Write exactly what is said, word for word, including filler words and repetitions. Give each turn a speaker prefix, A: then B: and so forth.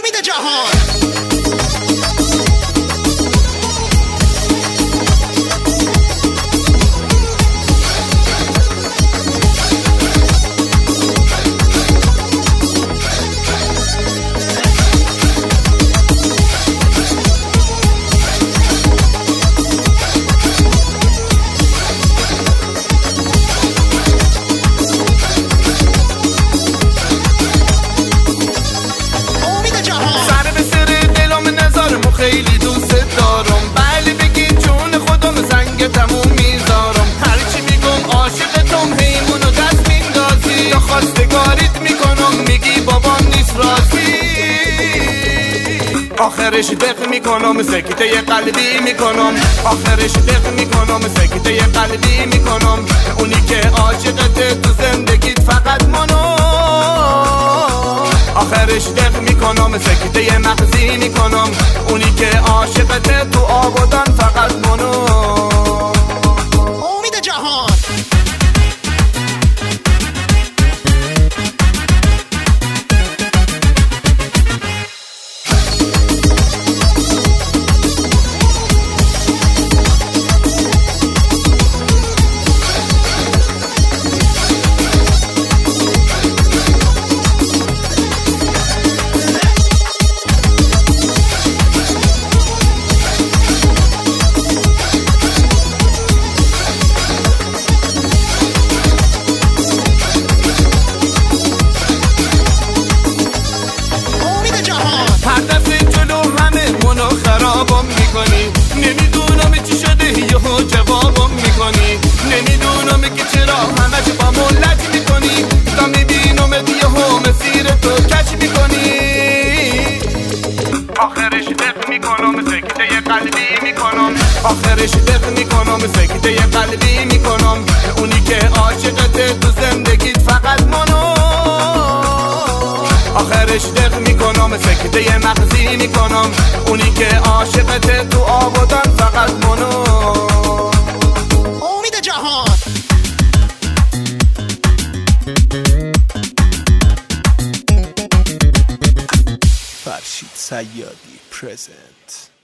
A: امید جهان.
B: خیلی دوست دارم، بله بگی جون خودم زنگتمو میذارم. هرچی میگم عاشقتم هیمونو دست میندازی، تا خواستگاریت میکنم میگی بابام نیست راضی. آخرش دق میکنم سکته قلبی میکنم، آخرش دق میکنم سکته قلبی میکنم. اونی که عاشقت تو زندگیت فقط منو، آخرش دق میکنم سکته مغزی میکنم. اونی که عاشقت تو آبادان فقط منو.
A: امید جهان.
B: خرابم میکنی، نمیدونم چی شده یهو جوابم میکنی. نمیدونم که چرا همش با ملت میکنی، تا میبینم یهو مسیر تو کش میکنی. آخرش دق میکنم سکته قلبی میکنم، آخرش دق میکنم سکته قلبی میکنم. اونی که عاشقت تو زندگیت فقط منو، آخرش دق میکنم سکته مغزی میکنم. اونی که عاشقت تو آبادان فقط منو.
A: امید جهان.
C: فرشید صیادی پرزنت.